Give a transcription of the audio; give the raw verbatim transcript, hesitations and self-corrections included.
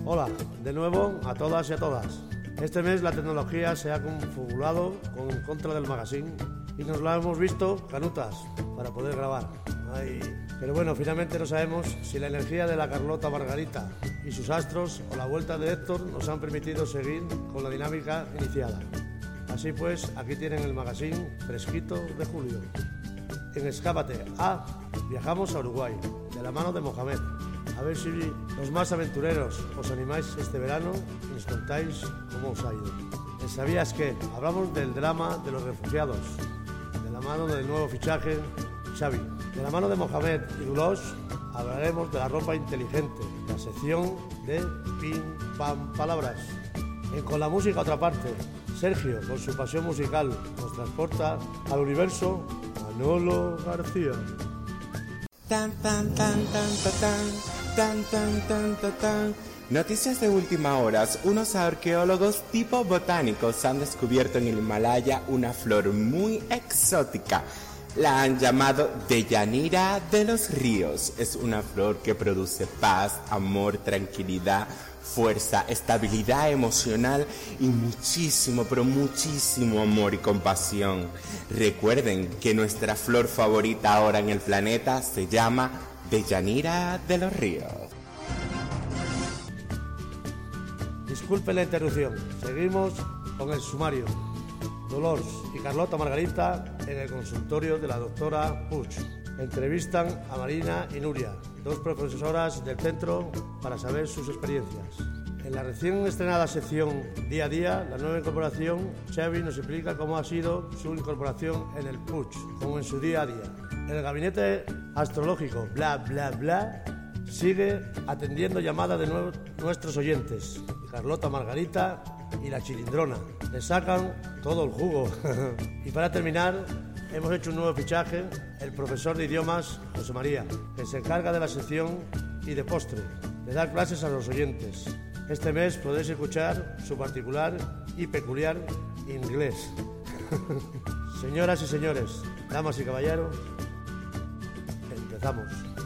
Hola, de nuevo a todas y a todas. Este mes la tecnología se ha confabulado con en contra del magazine y nos la hemos visto canutas para poder grabar. Ay. Pero bueno, finalmente no sabemos si la energía de la Carlota Margarita y sus astros o la vuelta de Héctor nos han permitido seguir con la dinámica iniciada. Así pues, aquí tienen el magazine fresquito de julio. En Escápate A, viajamos a Uruguay, de la mano de Mohamed. A ver si los más aventureros os animáis este verano y nos contáis cómo os ha ido. ¿En ¿Sabías qué? Hablamos del drama de los refugiados, de la mano del nuevo fichaje Xavi. De la mano de Mohamed y Dulos hablaremos de la ropa inteligente, la sección de Pim Pam Palabras. Y con la música otra parte, Sergio, con su pasión musical, nos transporta al universo Manolo García. Tan tan tan tan tan tan tan tan tan tan. Noticias de última hora. Unos arqueólogos tipo botánicos han descubierto en el Himalaya una flor muy exótica. La han llamado Deyanira de los ríos. Es una flor que produce paz, amor, tranquilidad, fuerza, estabilidad emocional y muchísimo, pero muchísimo amor y compasión. Recuerden que nuestra flor favorita ahora en el planeta se llama Deyanira de los ríos. Disculpen la interrupción, seguimos con el sumario. Dolors y Carlota Margarita en el consultorio de la doctora Puig. Entrevistan a Marina y Nuria, dos profesoras del centro, para saber sus experiencias. En la recién estrenada sección Día a Día, la nueva incorporación, Xavi nos explica cómo ha sido su incorporación en el Puig, como en su día a día. El gabinete astrológico Bla Bla Bla sigue atendiendo llamadas de nuevo, nuestros oyentes. Carlota Margarita y la Chilindrona le sacan todo el jugo. Y para terminar, hemos hecho un nuevo fichaje, el profesor de idiomas José María, que se encarga de la sección y de postre, de dar clases a los oyentes. Este mes podéis escuchar su particular y peculiar inglés. Señoras y señores, damas y caballeros, empezamos.